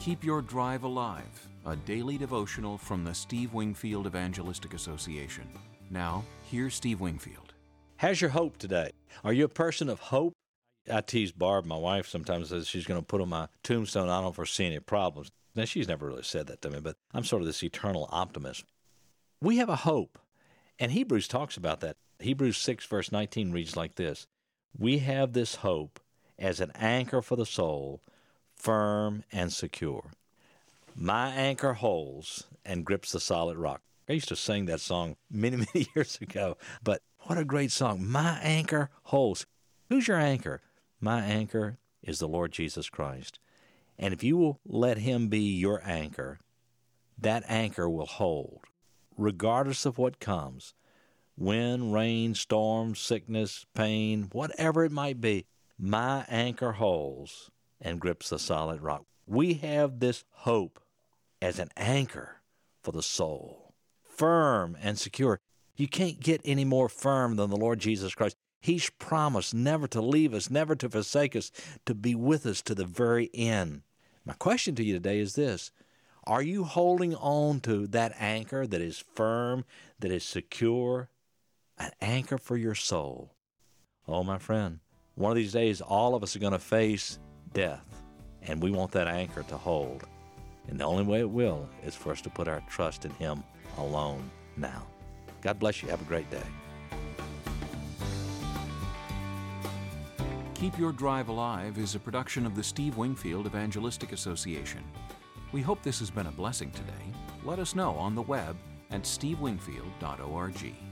Keep Your Drive Alive, a daily devotional from the Steve Wingfield Evangelistic Association. Now, here's Steve Wingfield. How's your hope today? Are you a person of hope? I tease Barb, my wife, sometimes says she's going to put on my tombstone, I don't foresee any problems. Now, she's never really said that to me, but I'm sort of this eternal optimist. We have a hope, and Hebrews talks about that. Hebrews 6, verse 19 reads like this: "We have this hope as an anchor for the soul, firm and secure. My anchor holds and grips the solid rock." I used to sing that song many, many years ago, but what a great song. My anchor holds. Who's your anchor? My anchor is the Lord Jesus Christ. And if you will let Him be your anchor, that anchor will hold, regardless of what comes. Wind, rain, storm, sickness, pain, whatever it might be, my anchor holds and grips the solid rock. We have this hope as an anchor for the soul, firm and secure. You can't get any more firm than the Lord Jesus Christ. He's promised never to leave us, never to forsake us, to be with us to the very end. My question to you today is this: are you holding on to that anchor that is firm, that is secure, an anchor for your soul? Oh, my friend, one of these days all of us are going to face death, and we want that anchor to hold. And the only way it will is for us to put our trust in Him alone now. God bless you. Have a great day. Keep Your Drive Alive is a production of the Steve Wingfield Evangelistic Association. We hope this has been a blessing today. Let us know on the web at stevewingfield.org.